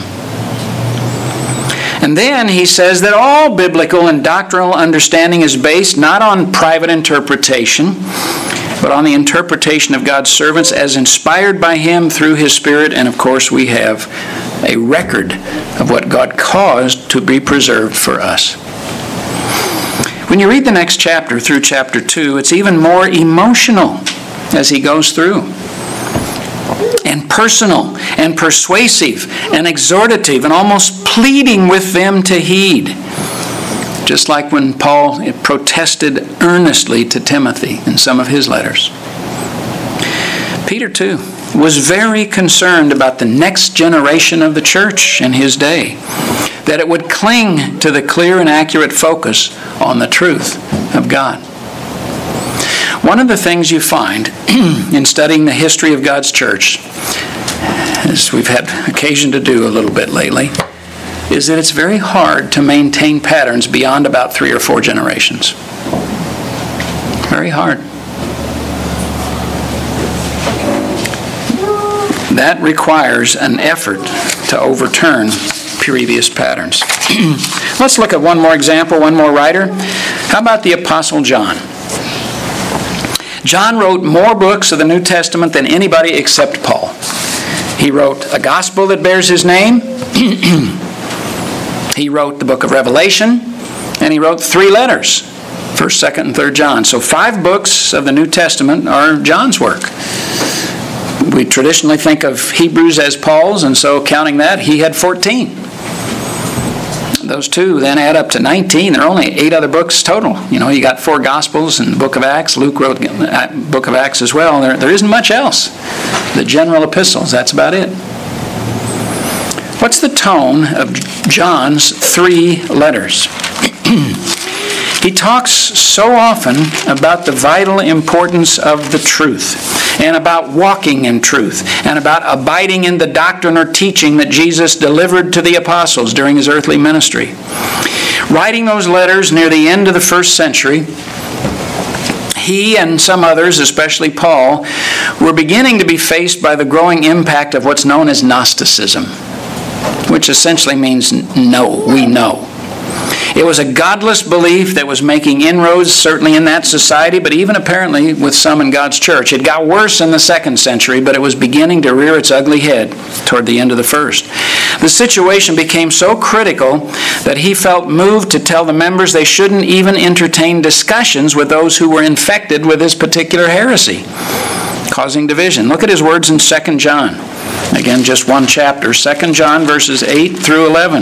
[SPEAKER 1] And then he says that all biblical and doctrinal understanding is based not on private interpretation, but on the interpretation of God's servants as inspired by Him through His Spirit. And of course, we have a record of what God caused to be preserved for us. When you read the next chapter through chapter two, it's even more emotional as he goes through, and personal and persuasive and exhortative and almost pleading with them to heed. Just like when Paul protested earnestly to Timothy in some of his letters. Peter, too, was very concerned about the next generation of the church in his day, that it would cling to the clear and accurate focus on the truth of God. One of the things you find in studying the history of God's church, as we've had occasion to do a little bit lately, is that it's very hard to maintain patterns beyond about three or four generations. Very hard. That requires an effort to overturn previous patterns. Let's look at one more example, one more writer. How about the Apostle John? John wrote more books of the New Testament than anybody except Paul. He wrote a gospel that bears his name. He wrote the book of Revelation, and he wrote three letters, First, Second, and Third John. So five books of the New Testament are John's work. We traditionally think of Hebrews as Paul's, and so counting that, he had fourteen. Those two then add up to nineteen. There are only eight other books total. You know, you got four Gospels and the book of Acts. Luke wrote the book of Acts as well. There, there isn't much else. The general epistles, that's about it. What's the tone of John's three letters? He talks so often about the vital importance of the truth, and about walking in truth, and about abiding in the doctrine or teaching that Jesus delivered to the apostles during his earthly ministry. Writing those letters near the end of the first century, he and some others, especially Paul, were beginning to be faced by the growing impact of what's known as Gnosticism, which essentially means no, we know. It was a godless belief that was making inroads, certainly in that society, but even apparently with some in God's church. It got worse in the second century, but it was beginning to rear its ugly head toward the end of the first. The situation became so critical that he felt moved to tell the members they shouldn't even entertain discussions with those who were infected with this particular heresy, causing division. Look at his words in Second John. Again, just one chapter. Second John verses eight through eleven.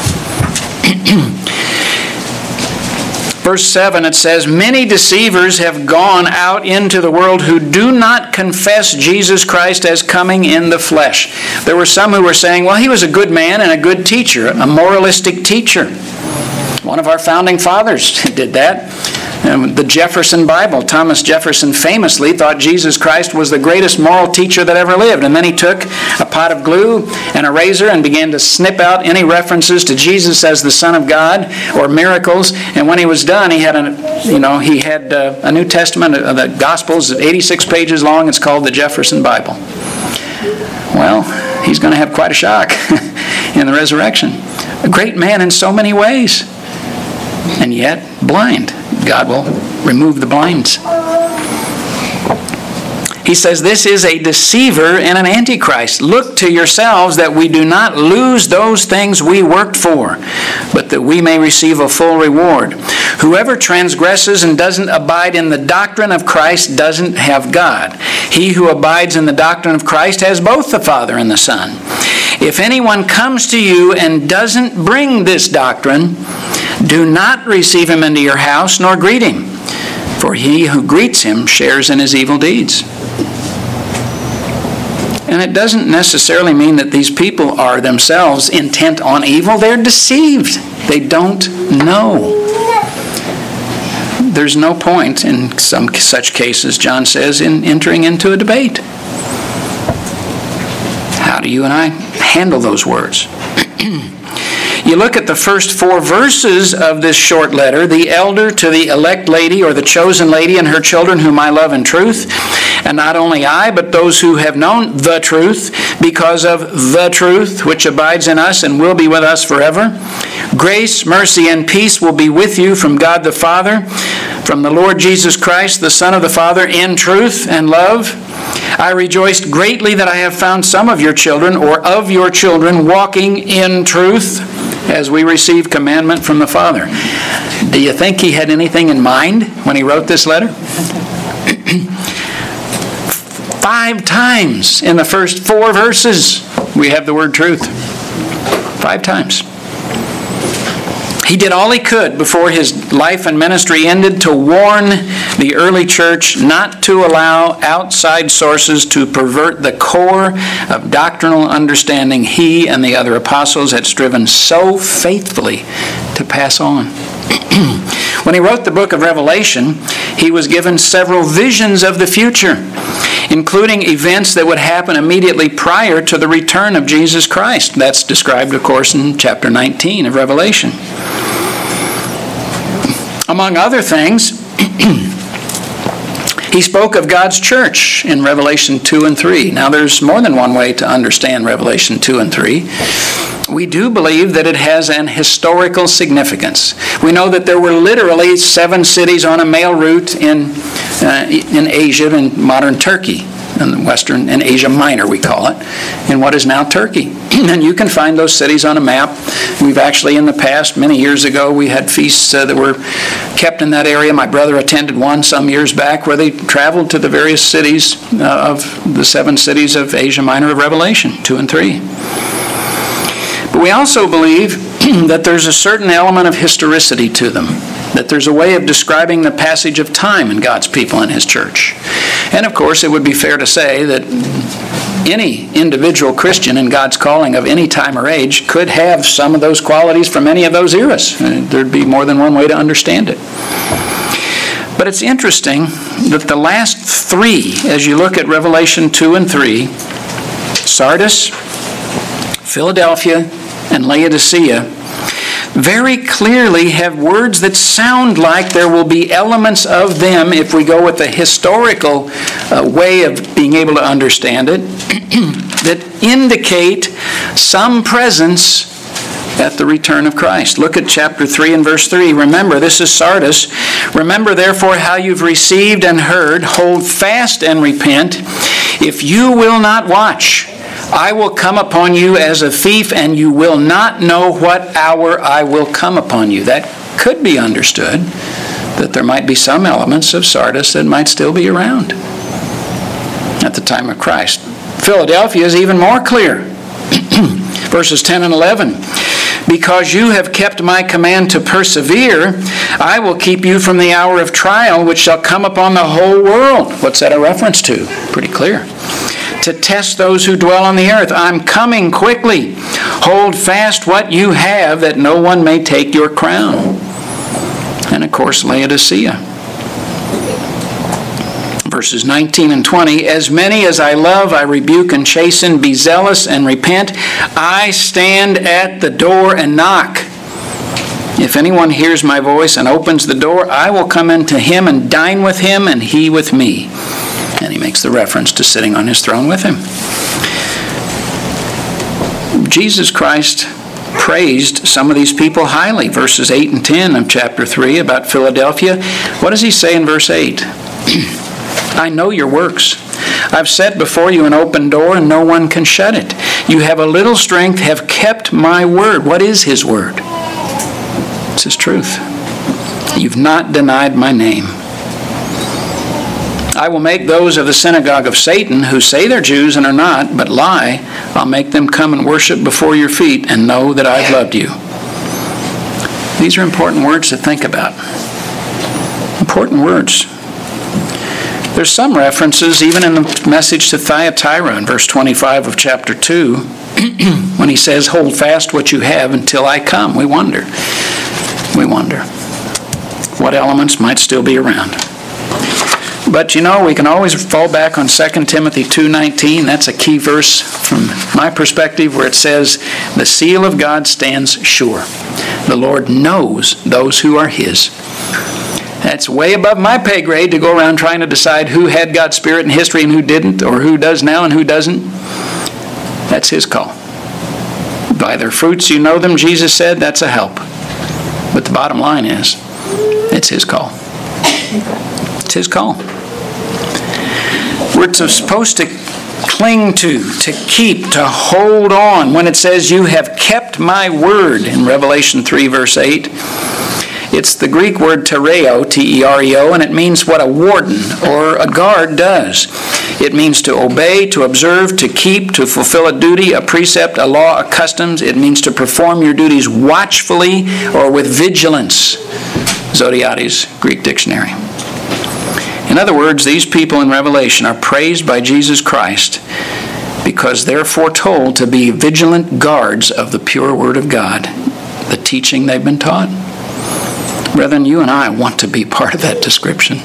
[SPEAKER 1] Verse seven, it says, "Many deceivers have gone out into the world who do not confess Jesus Christ as coming in the flesh." There were some who were saying, well, he was a good man and a good teacher, a moralistic teacher. One of our founding fathers did that. And the Jefferson Bible, Thomas Jefferson famously thought Jesus Christ was the greatest moral teacher that ever lived. And then he took a pot of glue and a razor and began to snip out any references to Jesus as the Son of God or miracles. And when he was done, he had a, you know, he had a, a New Testament, uh, the Gospels, eighty-six pages long. It's called the Jefferson Bible. Well, he's going to have quite a shock in the resurrection. A great man in so many ways, and yet blind. God will remove the blinds. He says this is a deceiver and an antichrist. Look to yourselves that we do not lose those things we worked for, but that we may receive a full reward. Whoever transgresses and doesn't abide in the doctrine of Christ doesn't have God. He who abides in the doctrine of Christ has both the Father and the Son. If anyone comes to you and doesn't bring this doctrine, do not receive him into your house nor greet him, for he who greets him shares in his evil deeds. And it doesn't necessarily mean that these people are themselves intent on evil. They're deceived. They don't know. There's no point in some such cases, John says, in entering into a debate. How do you and I handle those words? You look at the first four verses of this short letter, the elder to the elect lady or the chosen lady and her children whom I love in truth, and not only I, but those who have known the truth because of the truth which abides in us and will be with us forever. Grace, mercy, and peace will be with you from God the Father, from the Lord Jesus Christ, the Son of the Father, in truth and love. I rejoiced greatly that I have found some of your children, or of your children, walking in truth, as we receive commandment from the Father. Do you think he had anything in mind when he wrote this letter? Five times in the first four verses we have the word truth. Five times. He did all he could before his life and ministry ended to warn the early church not to allow outside sources to pervert the core of doctrinal understanding he and the other apostles had striven so faithfully to pass on. When he wrote the book of Revelation, he was given several visions of the future, including events that would happen immediately prior to the return of Jesus Christ. That's described, of course, in chapter nineteen of Revelation. Among other things, he spoke of God's church in Revelation two and three. Now, there's more than one way to understand Revelation two and three. We do believe that it has an historical significance. We know that there were literally seven cities on a mail route in uh, in Asia, in modern Turkey, in Western, in Asia Minor we call it, in what is now Turkey. And you can find those cities on a map. We've actually, in the past, many years ago, we had feasts uh, that were kept in that area. My brother attended one some years back where they traveled to the various cities uh, of the seven cities of Asia Minor of Revelation, two and three. But we also believe that there's a certain element of historicity to them, that there's a way of describing the passage of time in God's people and his church. And of course, it would be fair to say that any individual Christian in God's calling of any time or age could have some of those qualities from any of those eras. There'd be more than one way to understand it. But it's interesting that the last three, as you look at Revelation two and three, Sardis, Philadelphia, and Laodicea, very clearly have words that sound like there will be elements of them, if we go with the historical uh, way of being able to understand it, that indicate some presence at the return of Christ. Look at chapter three and verse three. Remember, this is Sardis. Remember therefore how you've received and heard. Hold fast and repent. If you will not watch, I will come upon you as a thief, and you will not know what hour I will come upon you. That could be understood, that there might be some elements of Sardis that might still be around at the time of Christ. Philadelphia is even more clear. Verses ten and eleven. Because you have kept my command to persevere, I will keep you from the hour of trial which shall come upon the whole world. What's that a reference to? Pretty clear. To test those who dwell on the earth. I'm coming quickly. Hold fast what you have, that no one may take your crown. And of course, Laodicea. Verses nineteen and twenty, as many as I love, I rebuke and chasten. Be zealous and repent. I stand at the door and knock. If anyone hears my voice and opens the door, I will come into him and dine with him, and he with me. And he makes the reference to sitting on his throne with him. Jesus Christ praised some of these people highly. Verses eight and ten of chapter three about Philadelphia. What does he say in verse eight? I know your works. I've set before you an open door, and no one can shut it. You have a little strength, have kept my word. What is his word? It's his truth. You've not denied my name. I will make those of the synagogue of Satan who say they're Jews and are not, but lie. I'll make them come and worship before your feet and know that I've loved you. These are important words to think about. Important words. There's some references even in the message to Thyatira in verse twenty-five of chapter two when he says, hold fast what you have until I come. We wonder. We wonder what elements might still be around. But you know, we can always fall back on Second Timothy two nineteen. That's a key verse from my perspective where it says, the seal of God stands sure. The Lord knows those who are his. That's way above my pay grade to go around trying to decide who had God's Spirit in history and who didn't, or who does now and who doesn't. That's his call. By their fruits you know them, Jesus said. That's a help. But the bottom line is, it's his call. It's his call. We're supposed to cling to, to keep, to hold on. When it says, you have kept my word in Revelation three, verse eight, it's the Greek word tereo, T E R E O, and it means what a warden or a guard does. It means to obey, to observe, to keep, to fulfill a duty, a precept, a law, a custom. It means to perform your duties watchfully or with vigilance. Zodiates, Greek dictionary. In other words, these people in Revelation are praised by Jesus Christ because they're foretold to be vigilant guards of the pure Word of God, the teaching they've been taught. Brethren, you and I want to be part of that description.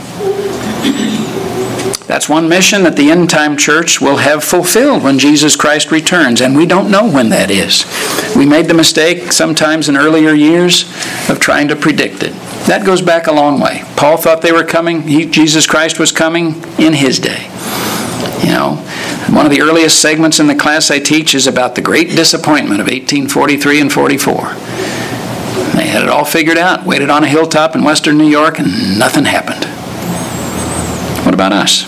[SPEAKER 1] That's one mission that the end-time church will have fulfilled when Jesus Christ returns, and we don't know when that is. We made the mistake sometimes in earlier years of trying to predict it. That goes back a long way. Paul thought they were coming. He, Jesus Christ was coming in his day. You know, one of the earliest segments in the class I teach is about the great disappointment of eighteen forty-three and forty-four. They had it all figured out, waited on a hilltop in western New York, and nothing happened. What about us?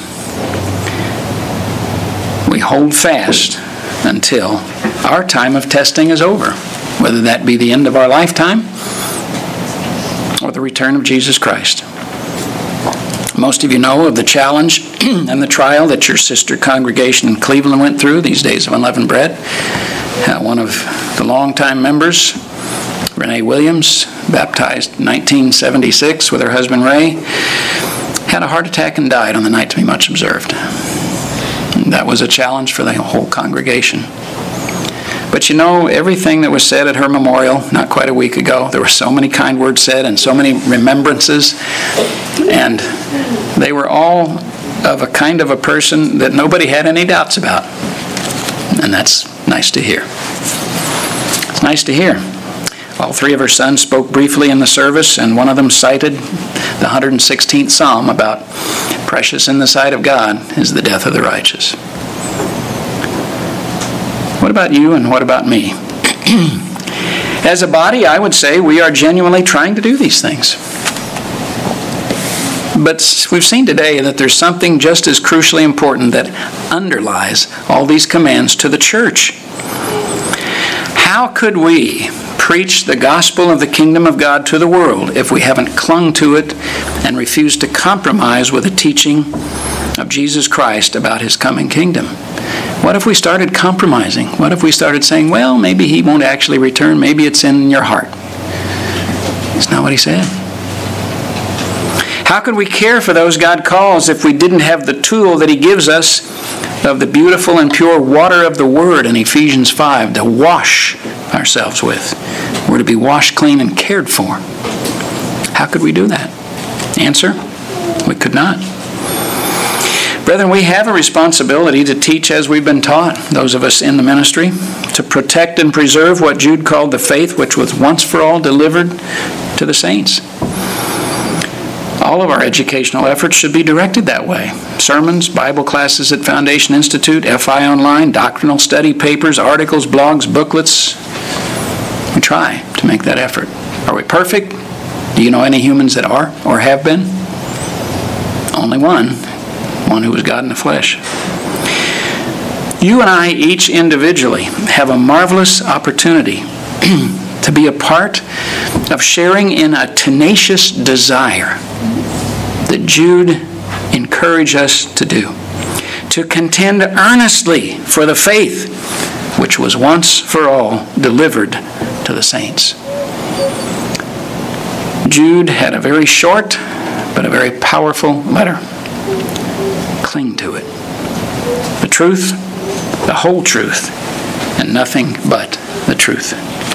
[SPEAKER 1] We hold fast until our time of testing is over, whether that be the end of our lifetime or the return of Jesus Christ. Most of you know of the challenge and the trial that your sister congregation in Cleveland went through, these days of unleavened bread. Uh, one of the longtime members, Renee Williams, baptized in nineteen seventy-six with her husband Ray, had a heart attack and died on the night to be much observed. And that was a challenge for the whole congregation. But you know, everything that was said at her memorial not quite a week ago, there were so many kind words said and so many remembrances, and they were all of a kind of a person that nobody had any doubts about. And that's nice to hear. It's nice to hear. All three of her sons spoke briefly in the service, and one of them cited the one hundred sixteenth Psalm about precious in the sight of God is the death of the righteous. What about you and what about me? As a body, I would say we are genuinely trying to do these things. But we've seen today that there's something just as crucially important that underlies all these commands to the church. How could we preach the gospel of the kingdom of God to the world if we haven't clung to it and refused to compromise with the teaching of Jesus Christ about his coming kingdom? What if we started compromising? What if we started saying, well, maybe he won't actually return, maybe it's in your heart? It's not what he said. How could we care for those God calls if we didn't have the tool that he gives us of the beautiful and pure water of the Word in Ephesians five to wash ourselves with? We're to be washed clean and cared for. How could we do that? Answer, we could not. Brethren, we have a responsibility to teach as we've been taught, those of us in the ministry, to protect and preserve what Jude called the faith which was once for all delivered to the saints. All of our educational efforts should be directed that way. Sermons, Bible classes at Foundation Institute, F I Online, doctrinal study papers, articles, blogs, booklets. We try to make that effort. Are we perfect? Do you know any humans that are or have been? Only one. One who was God in the flesh. You and I, each individually, have a marvelous opportunity to be a part of sharing in a tenacious desire that Jude encourage us to do. To contend earnestly for the faith which was once for all delivered to the saints. Jude had a very short but a very powerful letter. Cling to it. The truth, the whole truth, and nothing but the truth.